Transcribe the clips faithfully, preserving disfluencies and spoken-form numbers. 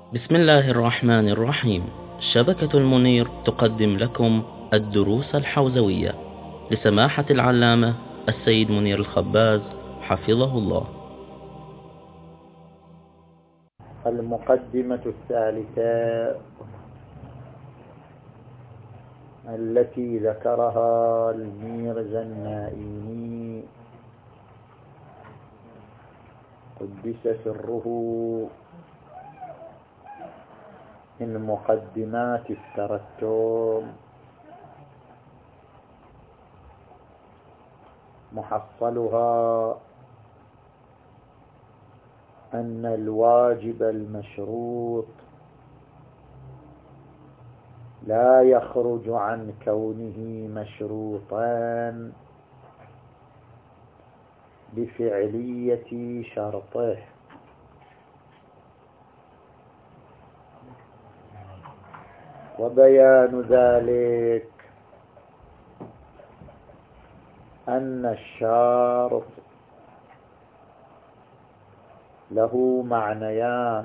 بسم الله الرحمن الرحيم. شبكة المنير تقدم لكم الدروس الحوزوية لسماحة العلامة السيد منير الخباز حفظه الله. المقدمة الثالثة التي ذكرها الميرزا النائيني قدس سره من مقدمات الترتب، محصلها أن الواجب المشروط لا يخرج عن كونه مشروطا بفعلية شرطه، وبيان ذلك أن الشرط له معنيان.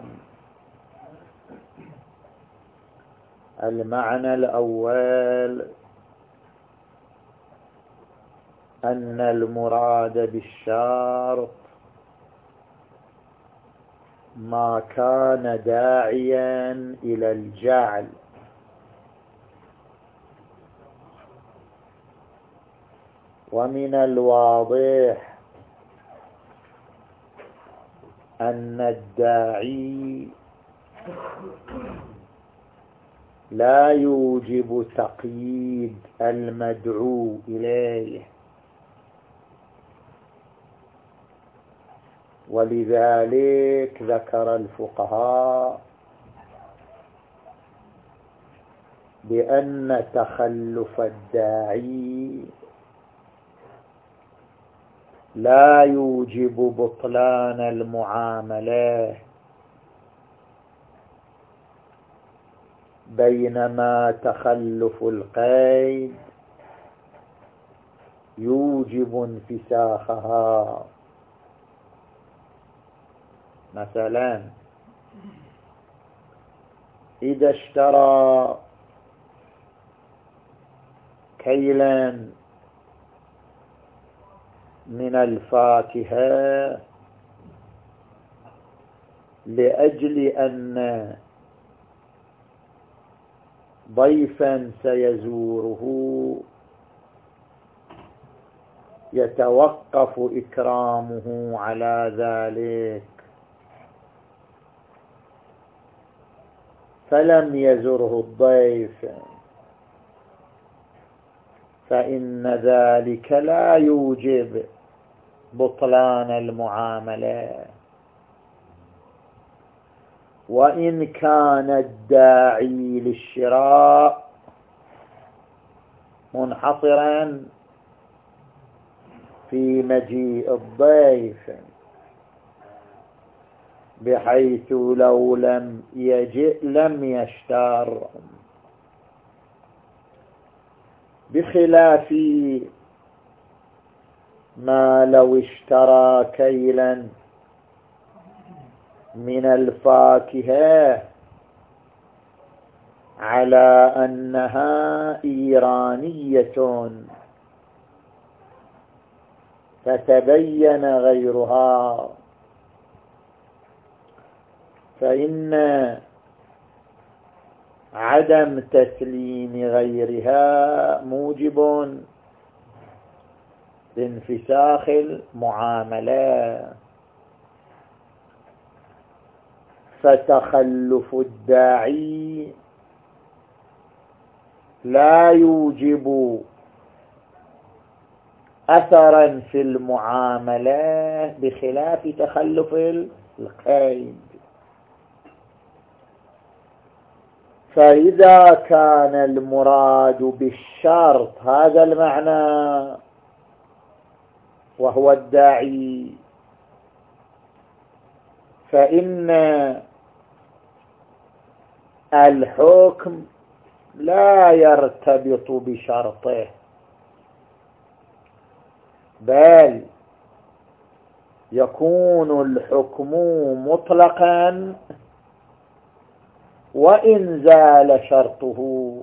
المعنى الأول أن المراد بالشرط ما كان داعيا إلى الجعل، ومن الواضح أن الداعي لا يوجب تقييد المدعو إليه، ولذلك ذكر الفقهاء بأن تخلف الداعي لا يوجب بطلان المعاملة، بينما تخلف القيد يوجب انفساخها. مثلا إذا اشترى كيلا من الفاكهة لأجل أن ضيفا سيزوره يتوقف إكرامه على ذلك، فلم يزره الضيف، فإن ذلك لا يوجب بطلان المعاملة، وإن كان الداعي للشراء منحصرا في مجيء الضيف، بحيث لو لم يجئ لم يشتر، بخلاف ما لو اشترى كيلا من الفاكهة على أنها إيرانية فتبين غيرها، فإن عدم تسليم غيرها موجب لانفساخ المعاملة، فتخلف الداعي لا يوجب أثرا في المعاملة بخلاف تخلف القيد. فإذا كان المراد بالشرط هذا المعنى وهو الداعي، فإن الحكم لا يرتبط بشرطه، بل يكون الحكم مطلقا وإن زال شرطه،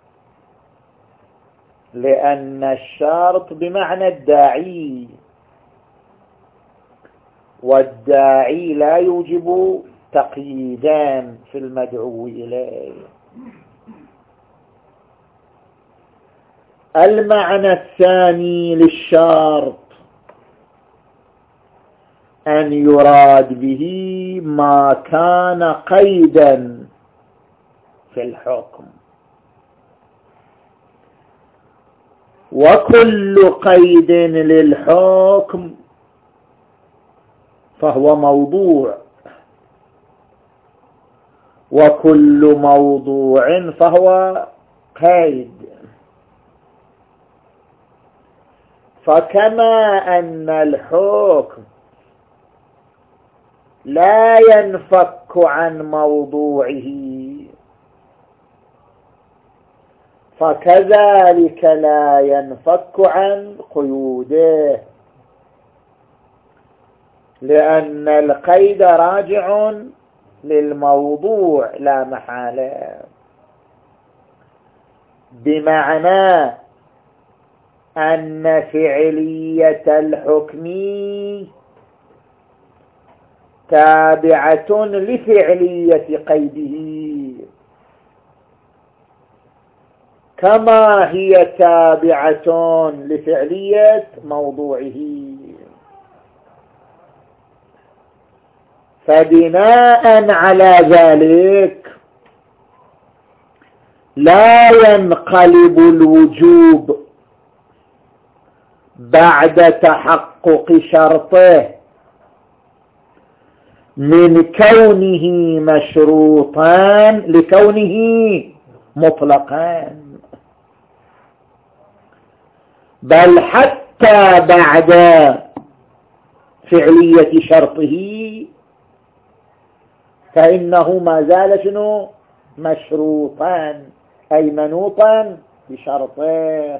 لأن الشرط بمعنى الداعي، والداعي لا يوجب تقييدان في المدعو إليه. المعنى الثاني للشرط أن يراد به ما كان قيدا في الحكم، وكل قيد للحكم فهو موضوع، وكل موضوع فهو قيد. فكما أن الحكم لا ينفك عن موضوعه، فكذلك لا ينفك عن قيوده، لأن القيد راجع للموضوع لا محالة. بمعنى أن فعلية الحكم تابعة لفعلية قيده، كما هي تابعة لفعلية موضوعه. فبناء على ذلك لا ينقلب الوجوب بعد تحقق شرطه من كونه مشروطا لكونه مطلقا، بل حتى بعد فعلية شرطه فإنه ما زال شنو مشروطا، أي منوطا بشرطه،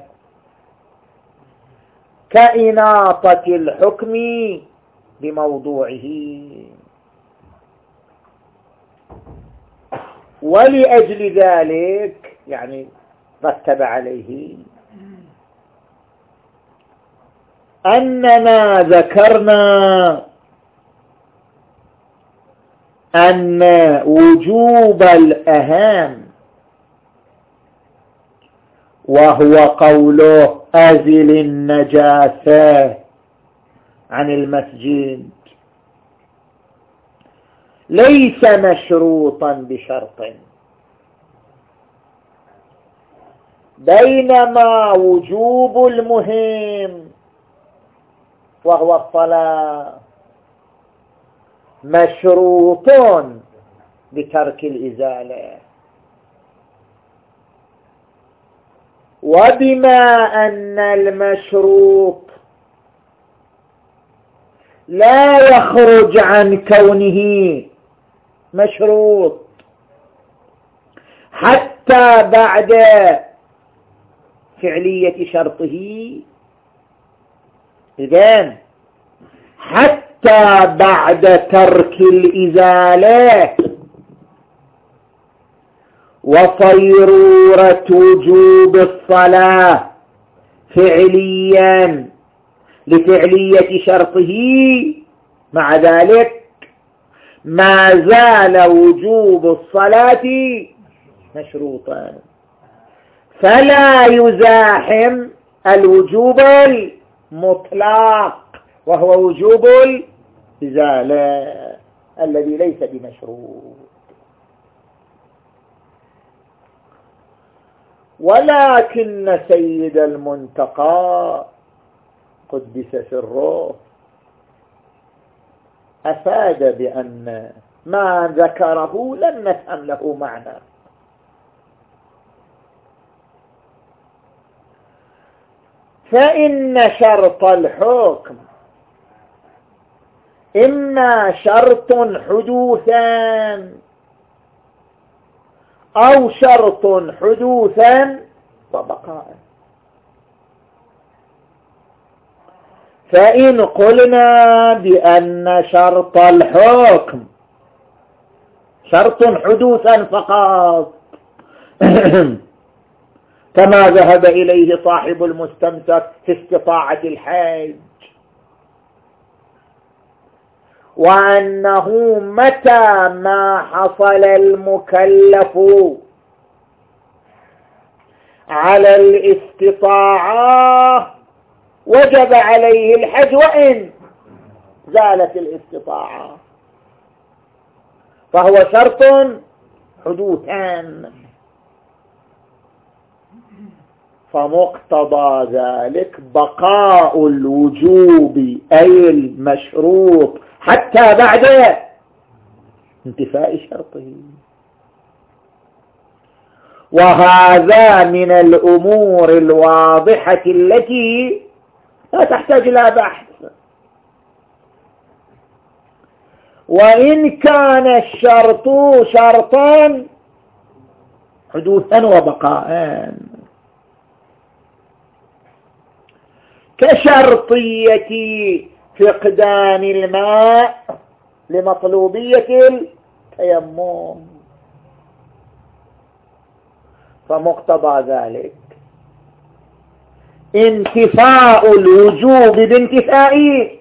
كإناطة الحكم بموضوعه. ولأجل ذلك يعني رتب عليه أننا ذكرنا أن وجوب الأهم وهو قوله أزل النجاسة عن المسجد ليس مشروطا بشرط، بينما وجوب المهم وهو الصلاة مشروط بترك الإزالة. وبما أن المشروط لا يخرج عن كونه مشروط حتى بعد فعلية شرطه، إذن حتى بعد ترك الإزالة وصيرورة وجوب الصلاة فعليا لفعلية شرطه، مع ذلك ما زال وجوب الصلاة مشروطا، فلا يزاحم الوجوب المطلق وهو وجوب الإزالة الذي ليس بمشروط. ولكن سيد المنتقى قدس سره أفاد بأن ما ذكره لم نفهم له معنى، فإن شرط الحكم إما شرط حدوثا أو شرط حدوثا وبقاء. فإن قلنا بأن شرط الحكم شرط حدوثا فقط كما ذهب إليه صاحب المستمسك في استطاعة الحج، وأنه متى ما حصل المكلف على الاستطاعة وجب عليه الحج وإن زالت الاستطاعة، فهو شرط حدوثان. فمقتضى ذلك بقاء الوجوب أي المشروط حتى بعد انتفاء شرطه، وهذا من الأمور الواضحة التي لا تحتاج إلى بحث. وإن كان الشرط شرطا حدوثا وبقاء كشرطية فقدان الماء لمطلوبية التيمم، فمقتضى ذلك انتفاء الوجوب بانتفاء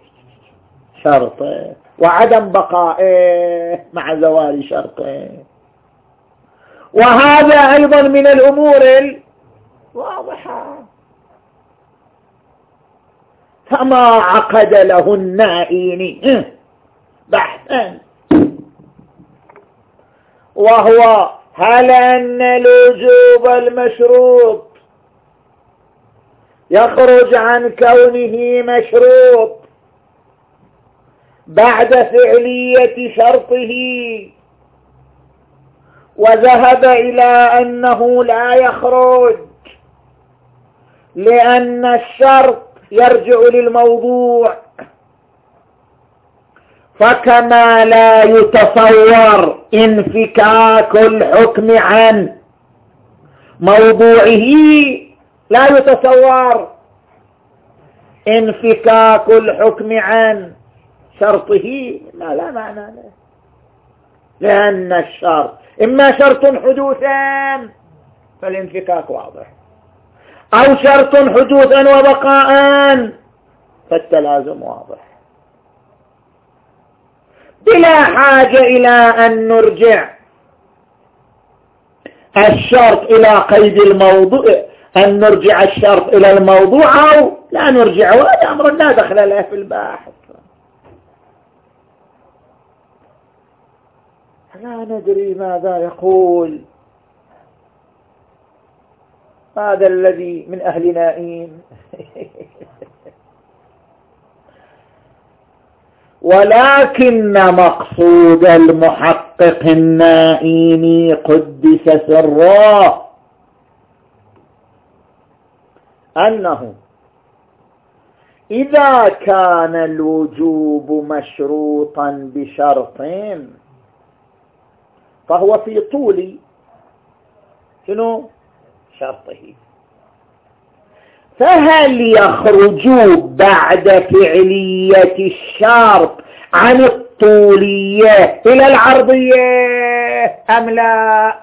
شرطه وعدم بقائه مع زوال شرطه، وهذا أيضا من الأمور الواضحة. فما عقد له النائين بحثا، وهو هل أن الوجوب المشروط يخرج عن كونه مشروط بعد فعلية شرطه، وذهب إلى أنه لا يخرج لأن الشرط يرجع للموضوع، فكما لا يتصور انفكاك الحكم عن موضوعه لا يتصور انفكاك الحكم عن شرطه، ما لا معنى له، لأن الشرط إما شرط حدوثا فالانفكاك واضح، أو شرط حدوثا وبقاء فالتلازم واضح، بلا حاجة إلى أن نرجع الشرط إلى قيد الموضوع، أن نرجع الشرط إلى الموضوع أو لا نرجع، وهذا أمر لا دخل له في الباحث. لا ندري ماذا يقول هذا الذي من أهل نائين ولكن مقصود المحقق النائين قدس سره أنه إذا كان الوجوب مشروطا بشرطين فهو في طول شنو شرطه، فهل يخرج بعد فعلية الشرط عن الطولية إلى العرضية أم لا؟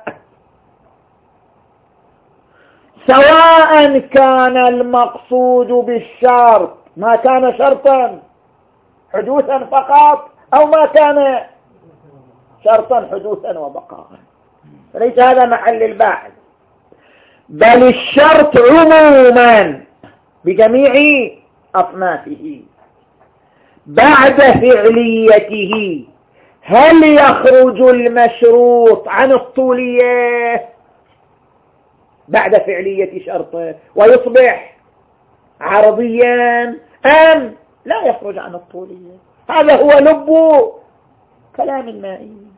سواء كان المقصود بالشرط ما كان شرطا حدوثا فقط أو ما كان شرطا حدوثا وبقاء، فليس هذا محل الباحث، بل الشرط عموما بجميع أصنافه بعد فعليته هل يخرج المشروط عن الطولية بعد فعلية شرطه ويصبح عرضيا أم لا يخرج عن الطولية؟ هذا هو لب كلام النائين.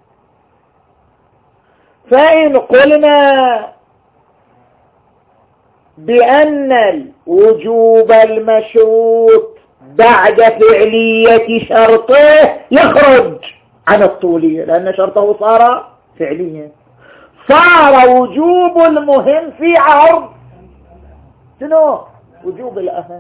فإن قلنا بأن الوجوب المشروط بعد فعلية شرطه يخرج عن الطولية لأن شرطه صار فعليا، صار وجوب المهم في عرض شنو وجوب الأهم،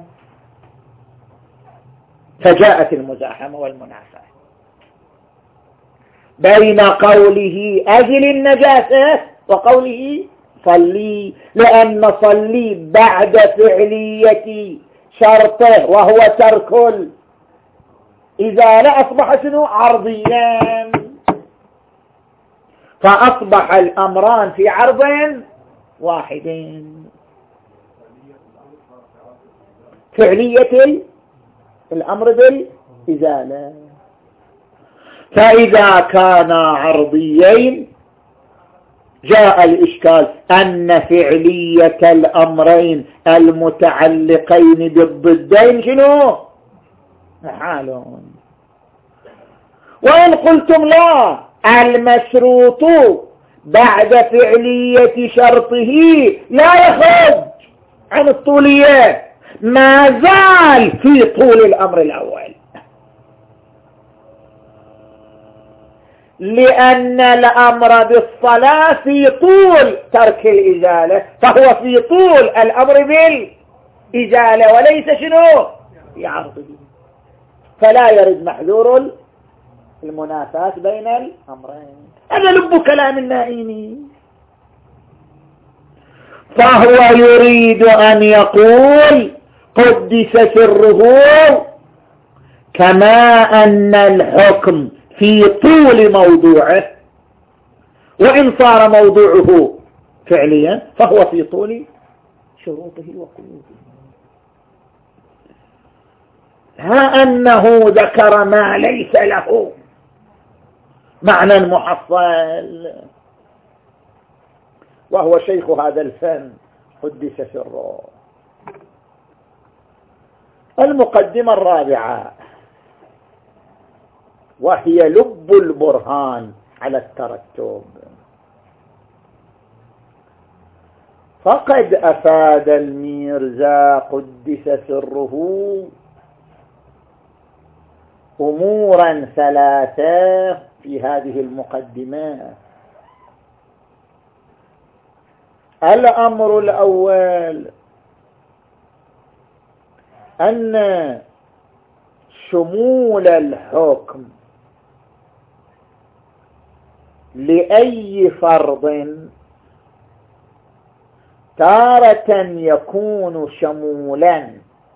فجاءت المزاحمة والمنافاة. بين قوله أزل النجاسة وقوله صلي، لأن صلي بعد فعلية شرطه وهو ترك الإزالة أصبح شنو؟ عرضيا، فأصبح الأمران في عرض واحدين. فعلية الأمر بالإزالة، فإذا كان عرضيين جاء الإشكال أن فعلية الأمرين المتعلقين بالضدين شنو؟ محالون. وإن قلتم لا، المشروط بعد فعلية شرطه لا يخرج عن الطولية، ما زال في طول الأمر الأول، لأن الأمر بالصلاة في طول ترك الإزالة، فهو في طول الأمر بالإزالة وليس شنو؟ يعرض، فلا يرد محذور المنافاة بين الأمرين. هذا لب كلام النائمي. فهو يريد أن يقول قدس سره كما أن الحكم في طول موضوعه، وإن صار موضوعه فعليا فهو في طول شروطه وقيوده. ها أنه ذكر ما ليس له معنى محصل، وهو شيخ هذا الفن قدس سره. المقدمة الرابعة وهي لب البرهان على الترتب. فقد أفاد الميرزا قدس سره أمورا ثلاثة في هذه المقدمة. الأمر الأول أن شمول الحكم لأي فرض تارة يكون شمولا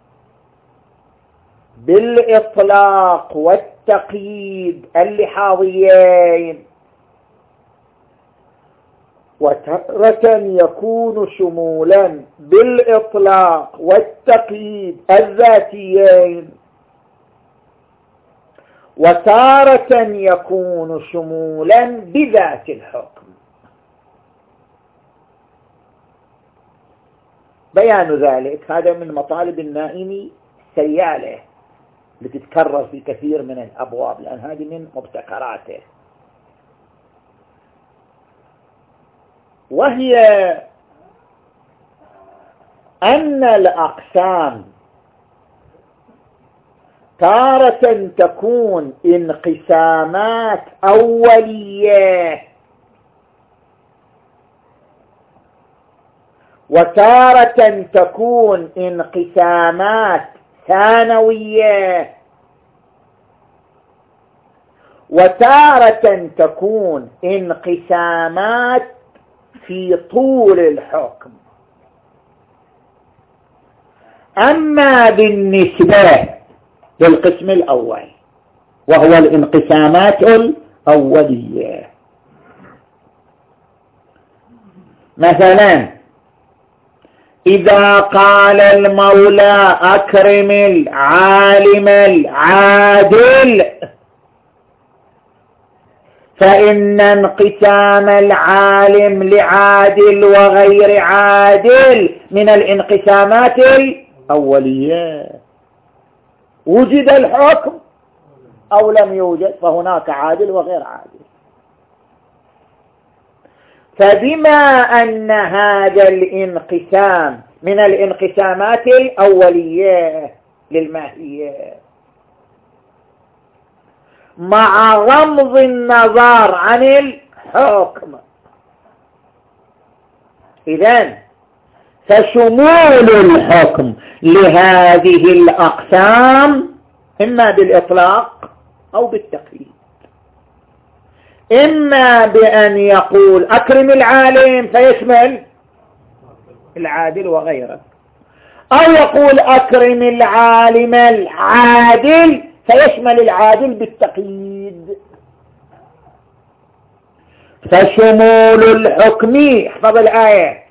بالإطلاق والتقييد اللحاظيين، وتارة يكون شمولا بالإطلاق والتقييد الذاتيين، وتارة يكون شمولا بذات الحكم. بيان ذلك هذا من مطالب النائم السيالة التي تتكرر في كثير من الأبواب، لأن هذه من مبتكراته، وهي أن الأقسام تارة تكون انقسامات أولية، وتارة تكون انقسامات ثانوية، وتارة تكون انقسامات في طول الحكم. أما بالنسبة للقسم الأول وهو الانقسامات الأولية، مثلا إذا قال المولى أكرم العالم العادل، فإن انقسام العالم لعادل وغير عادل من الانقسامات الأولية. وجد الحكم أو لم يوجد فهناك عادل وغير عادل. فبما أن هذا الانقسام من الانقسامات الأولية للماهية، مع غمض النظر عن الحكم، إذن فشمول الحكم لهذه الأقسام إما بالإطلاق أو بالتقييد. إما بأن يقول أكرم العالم فيشمل العادل وغيره، أو يقول أكرم العالم العادل فيشمل العادل بالتقييد. فشمول الحكم، احفظ الآية،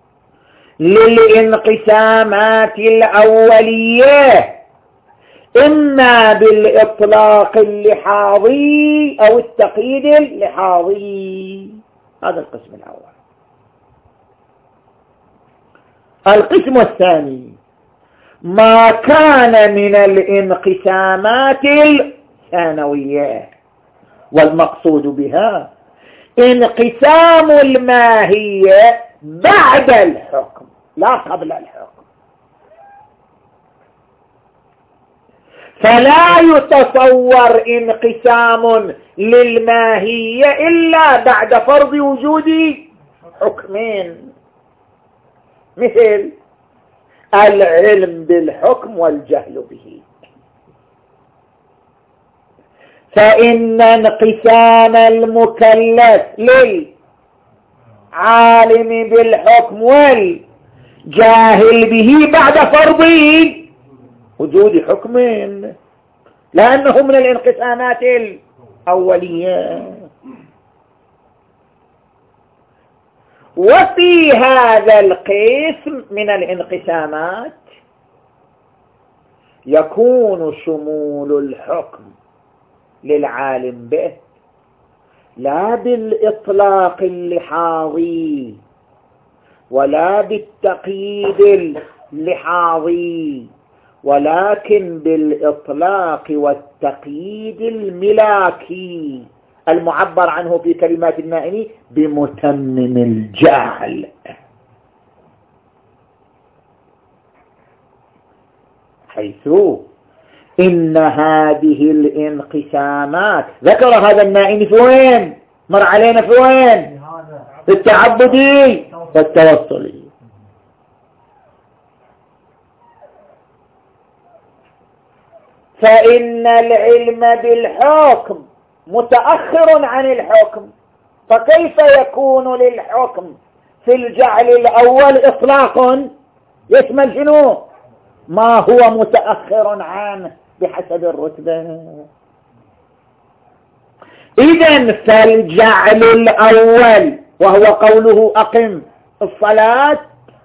للانقسامات الأولية إما بالإطلاق اللحاظي أو التقييد اللحاظي. هذا القسم الأول. القسم الثاني ما كان من الانقسامات الثانوية، والمقصود بها انقسام الماهية بعد الحكم لا قبل الحكم. فلا يتصور انقسام للماهية إلا بعد فرض وجود حكمين، مثل العلم بالحكم والجهل به. فإن انقسام المكلف للعالم بالحكم والجاهل به بعد فرض وجود حكمين، لأنه من الانقسامات الأولية. وفي هذا القسم من الانقسامات يكون شمول الحكم للعالم به لا بالإطلاق اللحاظي ولا بالتقييد اللحاظي، ولكن بالإطلاق والتقييد الملاكي المعبر عنه في كلمات النائمي بمتمم الجعل. حيث إن هذه الانقسامات ذكر هذا النائمي في وين؟ مر علينا في وين؟ في التعبدي والتوصلي. فإن العلم بالحكم متأخر عن الحكم، فكيف يكون للحكم في الجعل الأول إطلاق يشمل شنو؟ ما هو متأخر عنه بحسب الرتبة. إذن فالجعل الأول وهو قوله أقم الصلاة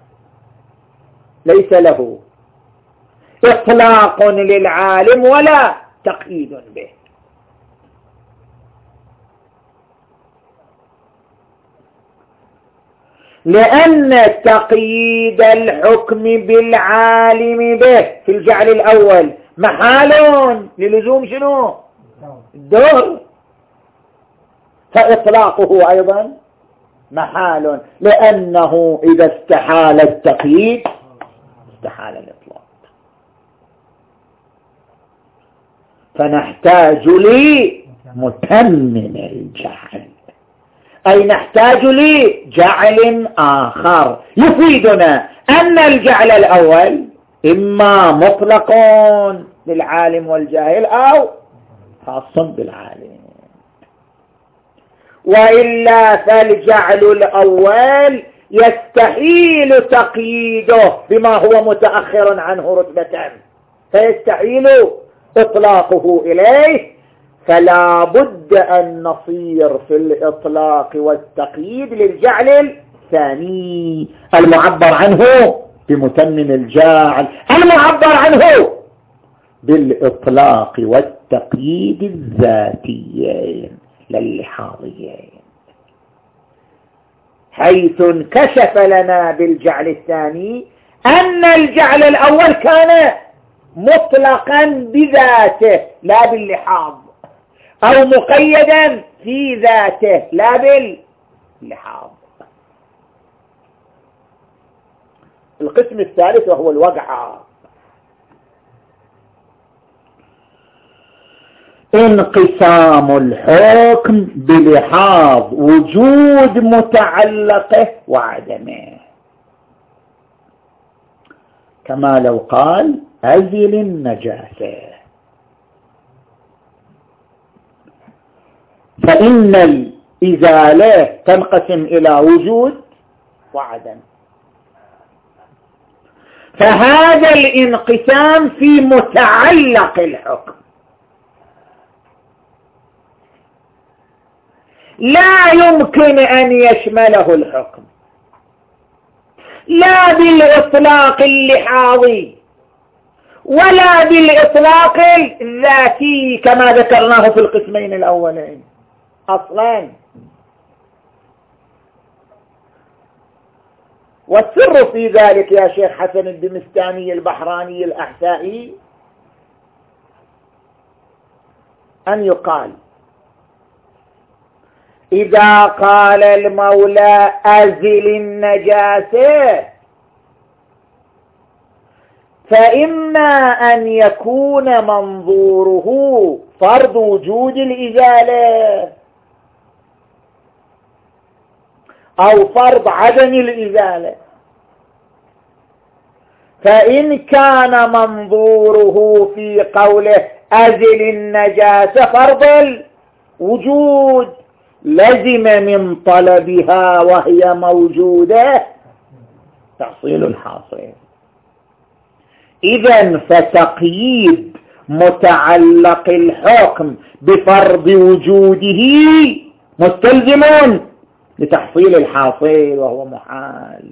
ليس له إطلاق للعالم ولا تقييد به، لأن تقييد الحكم بالعالم به في الجعل الأول محال للزوم شنو؟ الدور. فإطلاقه أيضا محال، لأنه إذا استحال التقييد استحال الإطلاق. فنحتاج لمتمم الجعل، أي نحتاج لجعل آخر يفيدنا أن الجعل الأول إما مطلق للعالم والجاهل أو خاص بالعالم، وإلا فالجعل الأول يستحيل تقييده بما هو متأخر عنه رتبة، فيستحيل إطلاقه إليه. فلا بد أن نصير في الإطلاق والتقييد للجعل الثاني المعبر عنه بمتمم الجاعل، المعبر عنه بالإطلاق والتقييد الذاتيين للحاضيين، حيث انكشف لنا بالجعل الثاني أن الجعل الأول كان مطلقا بذاته لا باللحاظ، أو مقيدا في ذاته لا باللحاظ. القسم الثالث وهو الوقعة، انقسام الحكم بلحاظ وجود متعلقه وعدمه، كما لو قال أزل النجاسة، فإن الإزالة تنقسم إلى وجود وعدم. فهذا الانقسام في متعلق الحكم، لا يمكن أن يشمله الحكم، لا بالإطلاق اللحاظي ولا بالإطلاق الذاتي كما ذكرناه في القسمين الأولين أصلا. والسر في ذلك يا شيخ حسن الدمستاني البحراني الأحسائي أن يقال إذا قال المولى أزل النجاسة فإما أن يكون منظوره فرض وجود الإزالة أو فرض عدم الإزالة. فإن كان منظوره في قوله أزل النجاسة فرض الوجود لزم من طلبها وهي موجودة تحصيل الحاصل. إذن فتقييد متعلق الحكم بفرض وجوده مستلزم لتحصيل الحاصل وهو محال.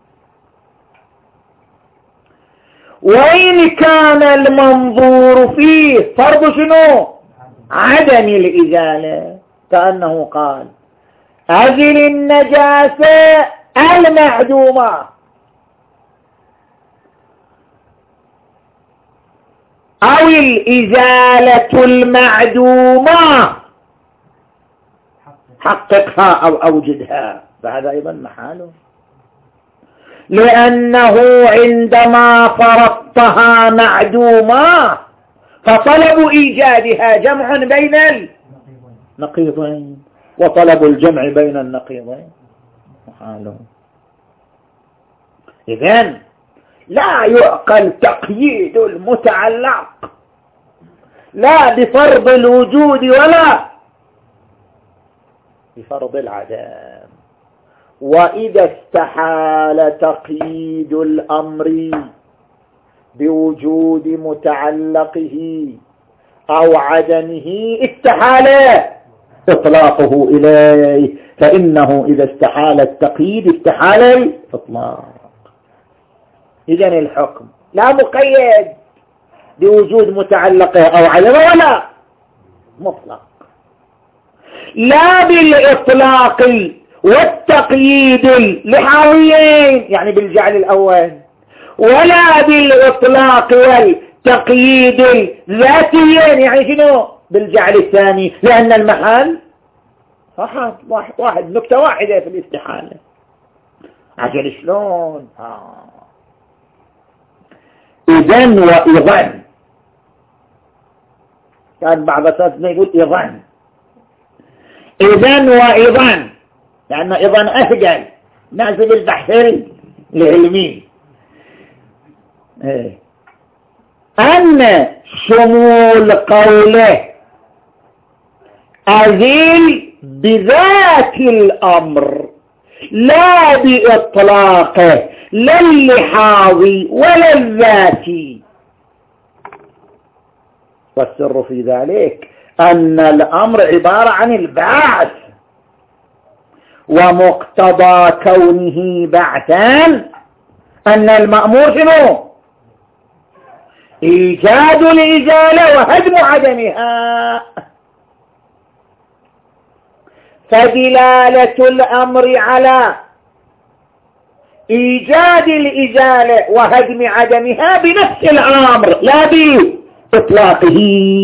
وإن كان المنظور فيه فرض شنو؟ عدم الإزالة، كأنه قال أزل النجاسة المعدومة أو الإزالة المعدومة حققها أو أوجدها، فهذا أيضا محاله، لأنه عندما فرضتها معدومة فطلب إيجادها جمع بين النقيضين، وطلب الجمع بين النقيضين محاله. إذن لا يعقل تقييد المتعلق لا بفرض الوجود ولا بفرض العدم. وإذا استحال تقييد الأمر بوجود متعلقه أو عدمه استحال إطلاقه إليه، فإنه إذا استحال التقييد استحال الإطلاق. إذن الحكم لا مقيد بوجود متعلقه أو عدمه ولا مطلق، لا بالإطلاق والتقييد اللحاظيين يعني بالجعل الأول، ولا بالإطلاق والتقييد الذاتيين يعني شنو بالجعل الثاني، لأن المحل واحد واحد نكتة واحدة في الاستحالة. عجل شلون؟ آه. إذن وإذن كان بعض أساسنا يقول إذن إذن وإذن لأن إذن أثقل نازل البحث العلمي. إيه. أن شمول قوله أزيل بذات الأمر لا بإطلاقه لا اللحاظي ولا الذاتي. والسر في ذلك أن الأمر عبارة عن البعث، ومقتضى كونه بعثا أن المأمور شنو؟ إيجاد الإزالة وهدم عدمها. فدلالة الأمر على إيجاد الإزالة وهدم عدمها بنفس الأمر لا بإطلاقه،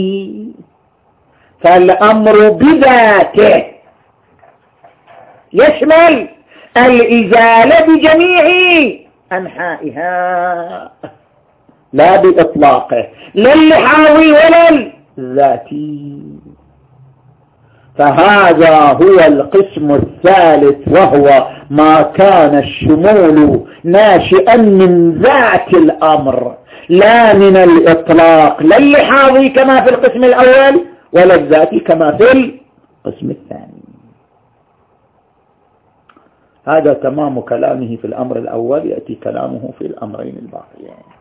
فالأمر بذاته يشمل الإزالة بجميع أنحائها لا بإطلاقه لا اللحاظي ولا الذاتي. فهذا هو القسم الثالث، وهو ما كان الشمول ناشئا من ذات الأمر لا من الإطلاق لا اللحاظي كما في القسم الأول ولا الذاتي كما في القسم الثاني. هذا تمام كلامه في الأمر الأول، يأتي كلامه في الأمرين الباقيين.